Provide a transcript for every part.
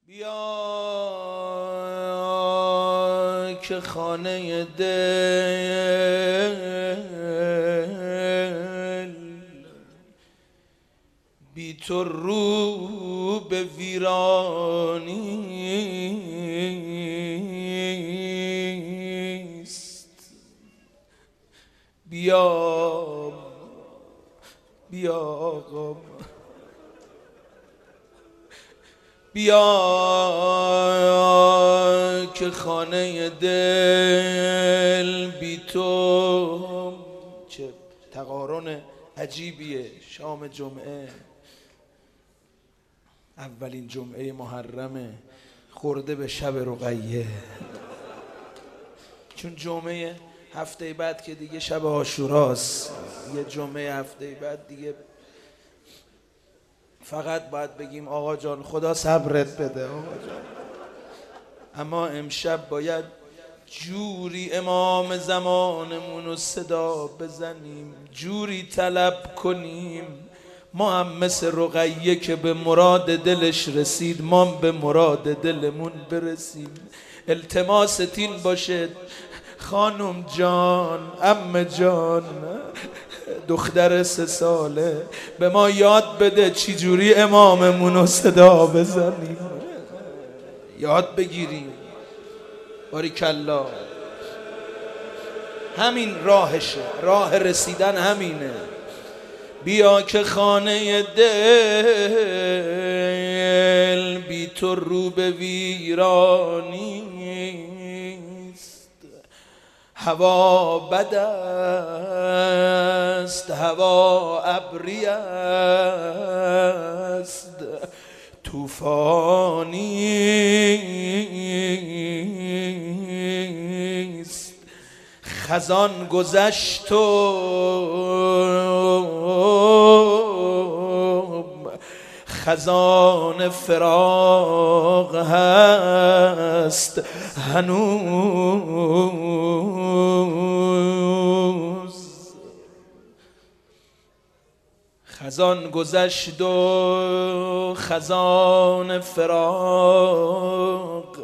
بیا که خانه دل بی تو رو به ویرانیست. بیا بیا آقا، بیا که خانه دل بی تو. چه تقارن عجیبیه. شام جمعه، اولین جمعه محرمه، خورده به شب رقیه. چون جمعه هفته بعد که دیگه شب عاشوراست، یه جمعه هفته بعد دیگه فقط باید بگیم آقا جان خدا صبرت بده آقا جان. اما امشب باید جوری امام زمانمون رو صدا بزنیم، جوری طلب کنیم ما هم مثل رقیه که به مراد دلش رسید ما به مراد دلمون برسیم. التماست این باشه خانم جان، عمه جان، دختر 3 ساله، به ما یاد بده چی جوری اماممون رو صدا بزنیم، یاد بگیریم. باریکالله، همین راهشه، راه رسیدن همینه. بیا که خانه دل بی تو رو به ویرانیست. هوا بد است، هوا ابری است، طوفانیست. خزان گذشت و خزان فراق هست هنوز. خزان گذشت و خزان فراق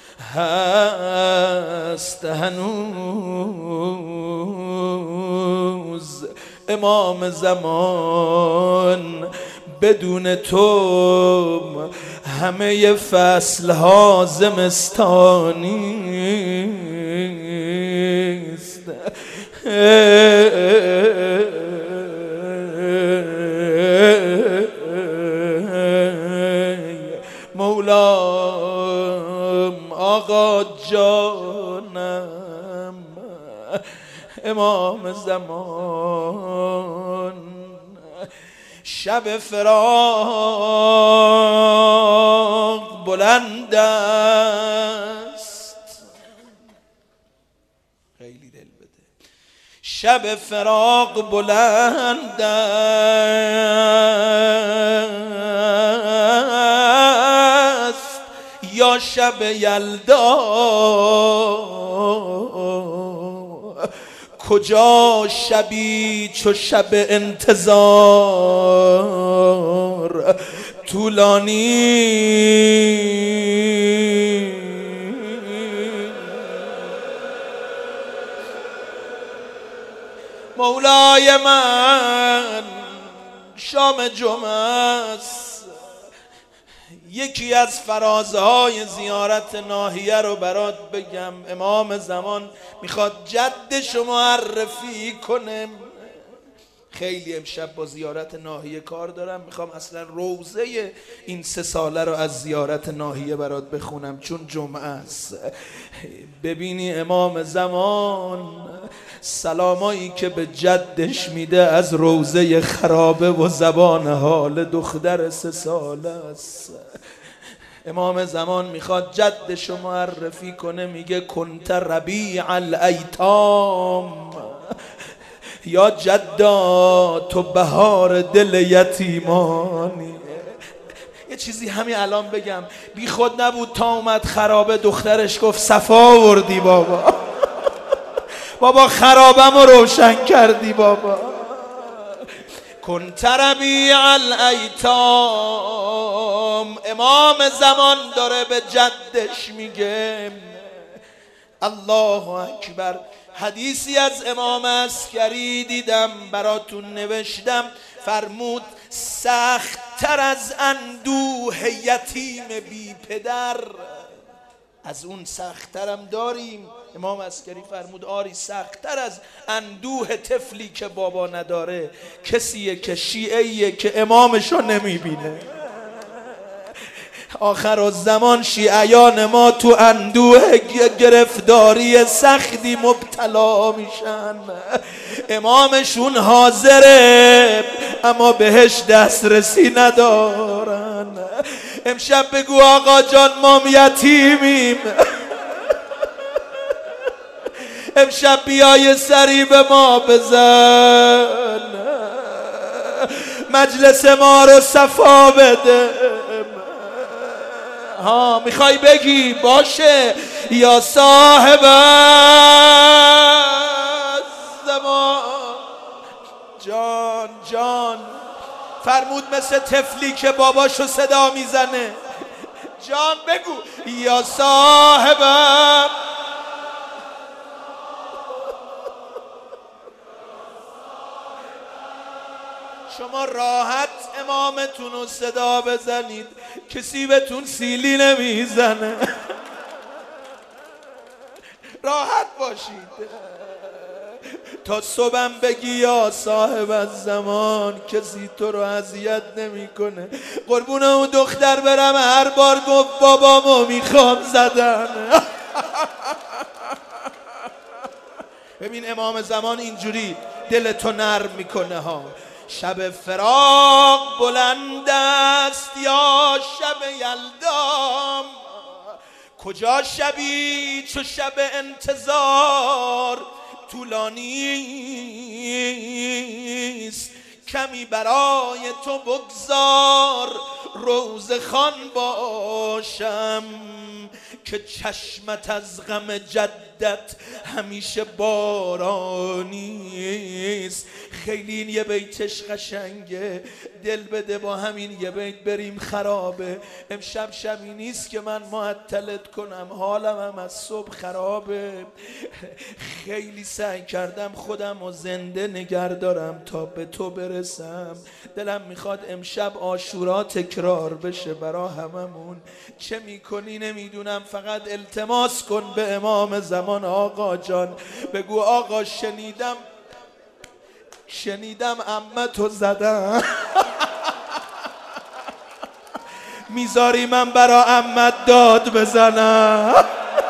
هست هنوز. امام زمان بدون تو همه فصلها زمستانیست. مولام آقا جانم امام زمان، شب فراق بلند است. خیلی دل بده. شب فراق بلند است یا شب یلدا، کجا شبی چو شب انتظار طولانی. مولای من شام جمعه است، یکی از فرازهای زیارت ناحیه رو برات بگم. امام زمان میخواد جدش رو معرفی کنه. خیلی امشب با زیارت ناحیه کار دارم، میخوام اصلا روزه این 3 ساله رو از زیارت ناحیه برات بخونم چون جمعه است. ببینی امام زمان سلامایی که به جدش میده از روزه خرابه و زبان حال دختر 3 ساله است. امام زمان میخواد جدش رو معرفی کنه، میگه کنت ربیع الایتام، یا جدا تو بهار دل یتیمانی. یه چیزی همین الان بگم، بی خود نبود تا اومد خرابه دخترش گفت صفا آوردی بابا. بابا خرابم رو روشن کردی بابا. کن ربیع الایتام. امام زمان داره به جدش میگه. الله اکبر. حدیثی از امام عسکری دیدم براتون نوشتم، فرمود سخت‌تر از اندوه یتیم بی پدر، از اون سخت‌ترم داریم. امام عسکری فرمود آری، سخت‌تر از اندوه طفلی که بابا نداره کسیه که شیعیه که امامشو نمیبینه. آخر الزمان شیعیان ما تو اندوه گرفتاری سختی مبتلا میشن. امامشون حاضره اما بهش دسترسی ندارن. امشب بگو آقا جان ما یتیمیم، امشب بیای سری به ما بزن، مجلس ما رو صفا بده. ها میخوای بگی باشه. یا صاحب زمان، جان جان فرمود مثل طفلی که باباشو صدا میزنه، جان بگو یا صاحب. شما راحت امامتون رو صدا بزنید، کسی بهتون سیلی نمیزنه. راحت باشید تا صبحم بگی یا صاحب الزمان، کسی تو رو اذیت نمیکنه. قربون اون دختر برم هر بار گفت بابامو میخوام زدن. ببین امام زمان اینجوری دلتو نرم میکنه ها. شب فراق بلند است یا شب یلدام، کجا شبی چو شب انتظار طولانی است. کمی برای تو بگذار روزه خوان باشم، که چشمت از غم جدت همیشه بارانی است. خیلی این یه بیتش قشنگه، دل بده با همین یه بیت بریم خرابه. امشب شبی نیست که من معطلت کنم، حالم هم از صبح خرابه. خیلی سعی کردم خودم و زنده نگر دارم تا به تو برسم. دلم میخواد امشب عاشورا تکرار بشه برا هممون. چه میکنی نمیدونم، فقط التماس کن به امام زمان آقا جان، بگو آقا شنیدم عمتو زدم، میذاری من برا عمت داد بزنم.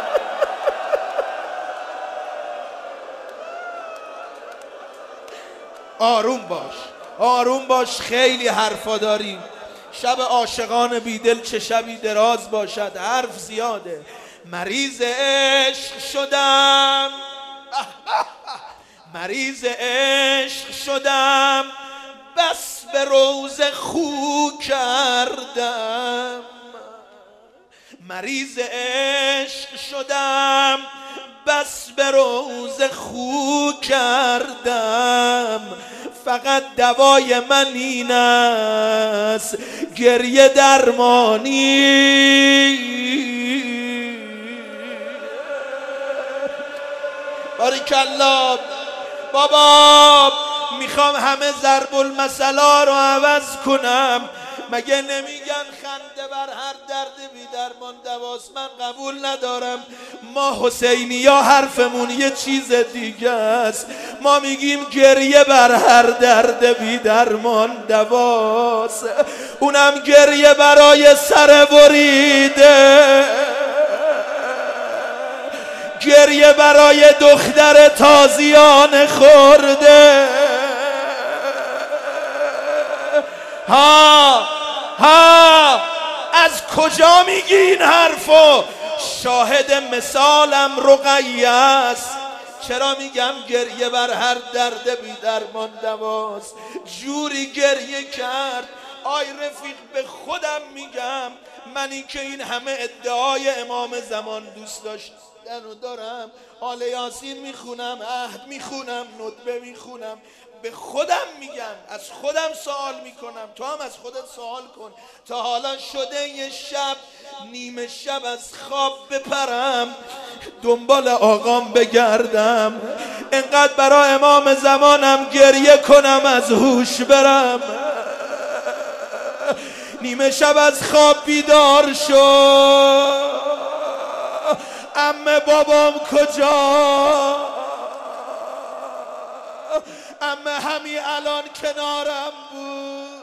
آروم باش خیلی حرفا داریم. شب عاشقان بیدل چه شبی دراز باشد، حرف زیاده. مریض عشق شدم بس به روز خو کردم. مریض عشق شدم بس به روز خو کردم. فقط دوای من این است گریه درمانی. باریکالله بابا، میخوام همه ضرب المثلا رو عوض کنم. مگه نمیگن خنده بر هر درد بی درمان دواست؟ من قبول ندارم. ما حسینی ها حرفمون یه چیز دیگه است. ما میگیم گریه بر هر درد بی درمان دواست، اونم گریه برای سر بریده، گریه برای دختر تازیان خورده. ها از کجا میگی این حرفو؟ شاهد مثالم رقیه است. چرا میگم گریه بر هر درد بی درمان دواست؟ جوری گریه کرد آی رفیق به خودم میگم منی که این همه ادعای امام زمان دوست داشتن و دارم، آل یاسین میخونم، عهد میخونم، ندبه میخونم، به خودم میگم، از خودم سوال میکنم، تو هم از خودت سوال کن. تا حالا شده یه شب نیمه شب از خواب بپرم دنبال آقام بگردم، انقدر برای امام زمانم گریه کنم از هوش برم؟ نیمه شب از خواب بیدار شو، عمه بابام کجا؟ عمه همین الان کنارم بود،